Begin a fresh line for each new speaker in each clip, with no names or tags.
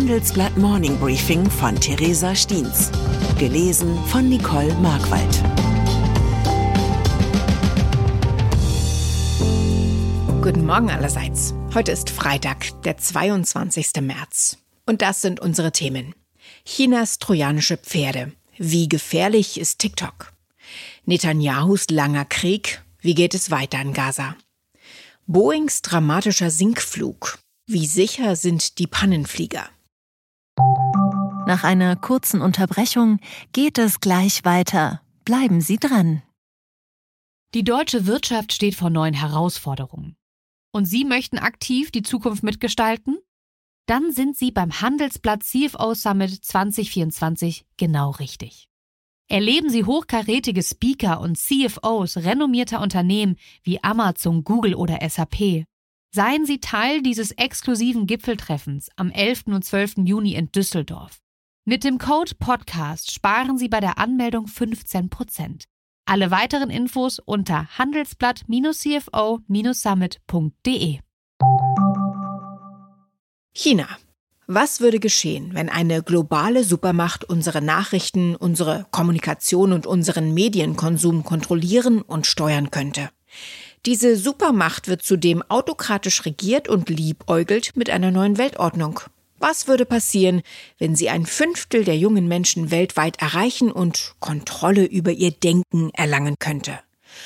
Handelsblatt Morning Briefing von Theresa Stiens. Gelesen von Nicole Markwald.
Guten Morgen allerseits. Heute ist Freitag, der 22. März. Und das sind unsere Themen. Chinas trojanische Pferde. Wie gefährlich ist TikTok? Netanyahus langer Krieg. Wie geht es weiter in Gaza? Boeings dramatischer Sinkflug. Wie sicher sind die Pannenflieger?
Nach einer kurzen Unterbrechung geht es gleich weiter. Bleiben Sie dran.
Die deutsche Wirtschaft steht vor neuen Herausforderungen. Und Sie möchten aktiv die Zukunft mitgestalten? Dann sind Sie beim Handelsblatt CFO Summit 2024 genau richtig. Erleben Sie hochkarätige Speaker und CFOs renommierter Unternehmen wie Amazon, Google oder SAP. Seien Sie Teil dieses exklusiven Gipfeltreffens am 11. und 12. Juni in Düsseldorf. Mit dem Code PODCAST sparen Sie bei der Anmeldung 15%. Alle weiteren Infos unter handelsblatt-cfo-summit.de.
China. Was würde geschehen, wenn eine globale Supermacht unsere Nachrichten, unsere Kommunikation und unseren Medienkonsum kontrollieren und steuern könnte? Diese Supermacht wird zudem autokratisch regiert und liebäugelt mit einer neuen Weltordnung. Was würde passieren, wenn sie 1/5 der jungen Menschen weltweit erreichen und Kontrolle über ihr Denken erlangen könnte?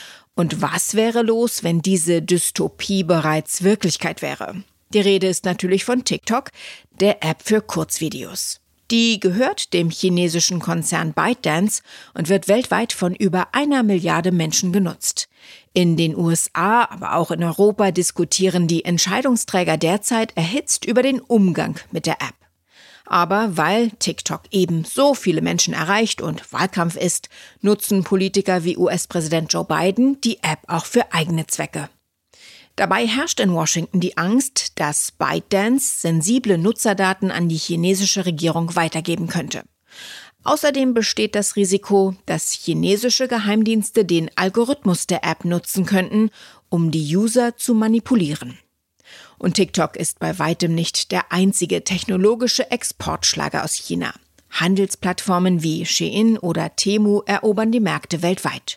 Und was wäre los, wenn diese Dystopie bereits Wirklichkeit wäre? Die Rede ist natürlich von TikTok, der App für Kurzvideos. Die gehört dem chinesischen Konzern ByteDance und wird weltweit von über 1 Milliarde Menschen genutzt. In den USA, aber auch in Europa diskutieren die Entscheidungsträger derzeit erhitzt über den Umgang mit der App. Aber weil TikTok eben so viele Menschen erreicht und Wahlkampf ist, nutzen Politiker wie US-Präsident Joe Biden die App auch für eigene Zwecke. Dabei herrscht in Washington die Angst, dass ByteDance sensible Nutzerdaten an die chinesische Regierung weitergeben könnte. Außerdem besteht das Risiko, dass chinesische Geheimdienste den Algorithmus der App nutzen könnten, um die User zu manipulieren. Und TikTok ist bei weitem nicht der einzige technologische Exportschlager aus China. Handelsplattformen wie Shein oder Temu erobern die Märkte weltweit.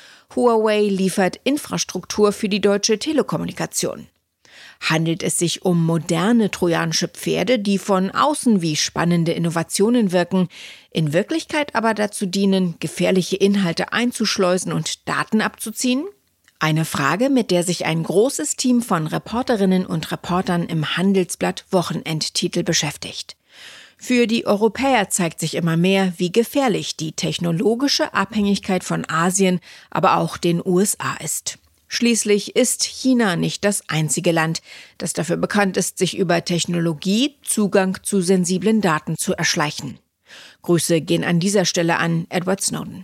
Huawei liefert Infrastruktur für die deutsche Telekommunikation. Handelt es sich um moderne trojanische Pferde, die von außen wie spannende Innovationen wirken, in Wirklichkeit aber dazu dienen, gefährliche Inhalte einzuschleusen und Daten abzuziehen? Eine Frage, mit der sich ein großes Team von Reporterinnen und Reportern im Handelsblatt Wochenendtitel beschäftigt. Für die Europäer zeigt sich immer mehr, wie gefährlich die technologische Abhängigkeit von Asien, aber auch den USA ist. Schließlich ist China nicht das einzige Land, das dafür bekannt ist, sich über Technologie Zugang zu sensiblen Daten zu erschleichen. Grüße gehen an dieser Stelle an Edward Snowden.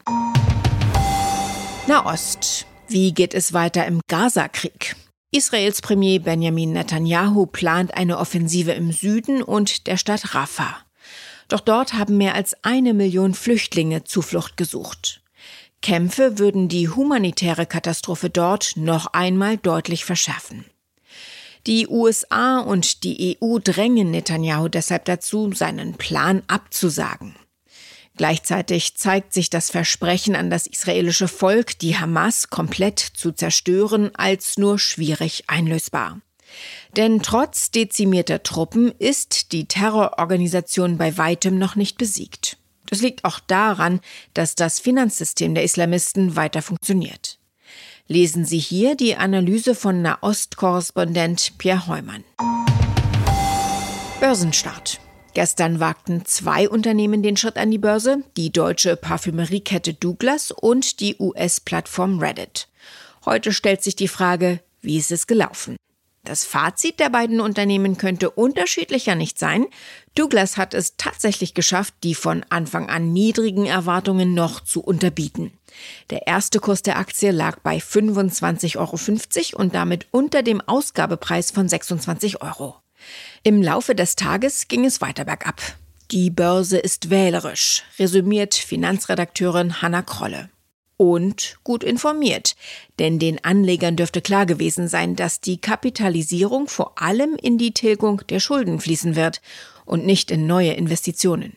Nahost. Wie geht es weiter im Gaza-Krieg? Israels Premier Benjamin Netanyahu plant eine Offensive im Süden und der Stadt Rafah. Doch dort haben mehr als 1 Million Flüchtlinge Zuflucht gesucht. Kämpfe würden die humanitäre Katastrophe dort noch einmal deutlich verschärfen. Die USA und die EU drängen Netanyahu deshalb dazu, seinen Plan abzusagen. Gleichzeitig zeigt sich das Versprechen an das israelische Volk, die Hamas komplett zu zerstören, als nur schwierig einlösbar. Denn trotz dezimierter Truppen ist die Terrororganisation bei weitem noch nicht besiegt. Das liegt auch daran, dass das Finanzsystem der Islamisten weiter funktioniert. Lesen Sie hier die Analyse von Nahost-Korrespondent Pierre Heumann. Börsenstart. Gestern wagten 2 Unternehmen den Schritt an die Börse, die deutsche Parfümeriekette Douglas und die US-Plattform Reddit. Heute stellt sich die Frage, wie ist es gelaufen? Das Fazit der beiden Unternehmen könnte unterschiedlicher nicht sein. Douglas hat es tatsächlich geschafft, die von Anfang an niedrigen Erwartungen noch zu unterbieten. Der erste Kurs der Aktie lag bei 25,50 € und damit unter dem Ausgabepreis von 26 €. Im Laufe des Tages ging es weiter bergab. Die Börse ist wählerisch, resümiert Finanzredakteurin Hanna Krolle. Und gut informiert, denn den Anlegern dürfte klar gewesen sein, dass die Kapitalisierung vor allem in die Tilgung der Schulden fließen wird und nicht in neue Investitionen.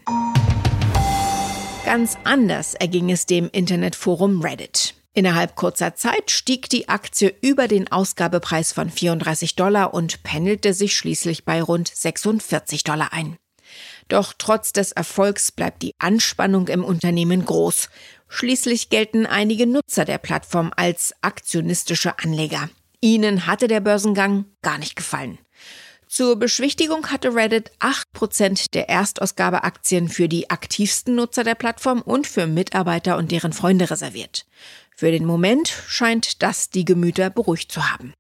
Ganz anders erging es dem Internetforum Reddit. Innerhalb kurzer Zeit stieg die Aktie über den Ausgabepreis von $34 und pendelte sich schließlich bei rund $46 ein. Doch trotz des Erfolgs bleibt die Anspannung im Unternehmen groß. Schließlich gelten einige Nutzer der Plattform als aktionistische Anleger. Ihnen hatte der Börsengang gar nicht gefallen. Zur Beschwichtigung hatte Reddit 8% der Erstausgabeaktien für die aktivsten Nutzer der Plattform und für Mitarbeiter und deren Freunde reserviert. Für den Moment scheint das die Gemüter beruhigt zu haben.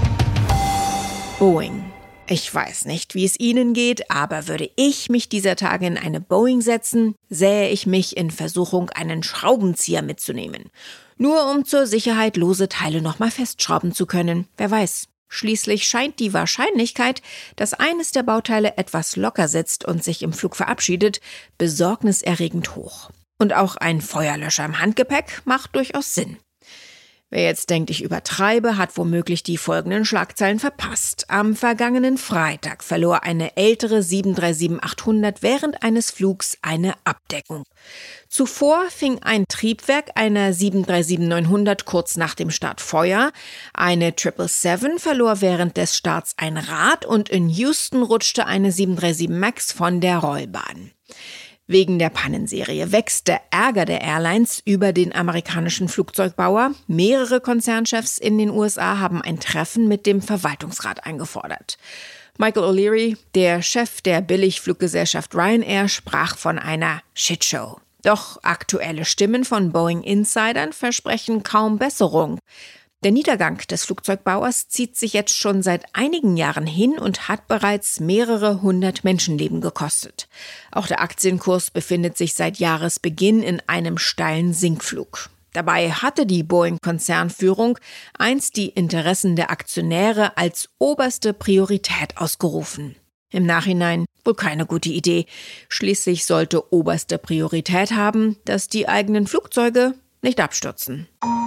Boeing. Ich weiß nicht, wie es Ihnen geht, aber würde ich mich dieser Tage in eine Boeing setzen, sähe ich mich in Versuchung, einen Schraubenzieher mitzunehmen. Nur um zur Sicherheit lose Teile nochmal festschrauben zu können. Wer weiß. Schließlich scheint die Wahrscheinlichkeit, dass eines der Bauteile etwas locker sitzt und sich im Flug verabschiedet, besorgniserregend hoch. Und auch ein Feuerlöscher im Handgepäck macht durchaus Sinn. Wer jetzt denkt, ich übertreibe, hat womöglich die folgenden Schlagzeilen verpasst. Am vergangenen Freitag verlor eine ältere 737-800 während eines Flugs eine Abdeckung. Zuvor fing ein Triebwerk einer 737-900 kurz nach dem Start Feuer. Eine 777 verlor während des Starts ein Rad und in Houston rutschte eine 737 MAX von der Rollbahn. Wegen der Pannenserie wächst der Ärger der Airlines über den amerikanischen Flugzeugbauer. Mehrere Konzernchefs in den USA haben ein Treffen mit dem Verwaltungsrat eingefordert. Michael O'Leary, der Chef der Billigfluggesellschaft Ryanair, sprach von einer Shitshow. Doch aktuelle Stimmen von Boeing-Insidern versprechen kaum Besserung. Der Niedergang des Flugzeugbauers zieht sich jetzt schon seit einigen Jahren hin und hat bereits mehrere hundert Menschenleben gekostet. Auch der Aktienkurs befindet sich seit Jahresbeginn in einem steilen Sinkflug. Dabei hatte die Boeing-Konzernführung einst die Interessen der Aktionäre als oberste Priorität ausgerufen. Im Nachhinein wohl keine gute Idee. Schließlich sollte oberste Priorität haben, dass die eigenen Flugzeuge nicht abstürzen.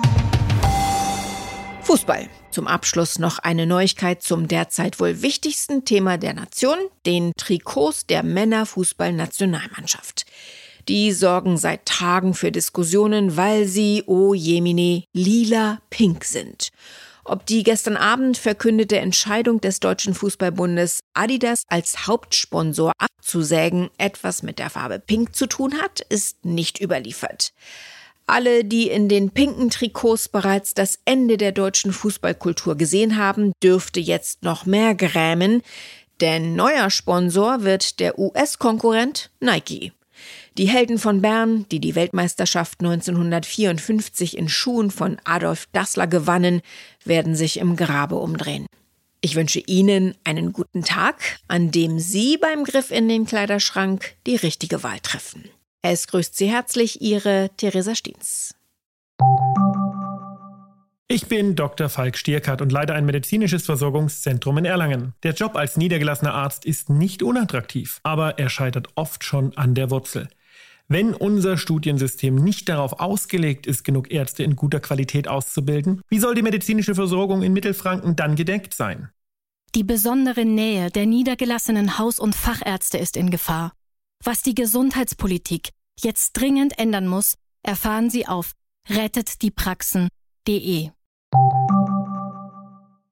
Fußball. Zum Abschluss noch eine Neuigkeit zum derzeit wohl wichtigsten Thema der Nation, den Trikots der Männerfußballnationalmannschaft. Die sorgen seit Tagen für Diskussionen, weil sie, oh jemine, lila-pink sind. Ob die gestern Abend verkündete Entscheidung des Deutschen Fußballbundes, Adidas als Hauptsponsor abzusägen, etwas mit der Farbe Pink zu tun hat, ist nicht überliefert. Alle, die in den pinken Trikots bereits das Ende der deutschen Fußballkultur gesehen haben, dürfte jetzt noch mehr grämen, denn neuer Sponsor wird der US-Konkurrent Nike. Die Helden von Bern, die die Weltmeisterschaft 1954 in Schuhen von Adolf Dassler gewannen, werden sich im Grabe umdrehen. Ich wünsche Ihnen einen guten Tag, an dem Sie beim Griff in den Kleiderschrank die richtige Wahl treffen. Es grüßt Sie herzlich, Ihre Theresa Stiens.
Ich bin Dr. Falk Stierkart und leite ein medizinisches Versorgungszentrum in Erlangen. Der Job als niedergelassener Arzt ist nicht unattraktiv, aber er scheitert oft schon an der Wurzel. Wenn unser Studiensystem nicht darauf ausgelegt ist, genug Ärzte in guter Qualität auszubilden, wie soll die medizinische Versorgung in Mittelfranken dann gedeckt sein?
Die besondere Nähe der niedergelassenen Haus- und Fachärzte ist in Gefahr. Was die Gesundheitspolitik jetzt dringend ändern muss, erfahren Sie auf rettetdiepraxen.de.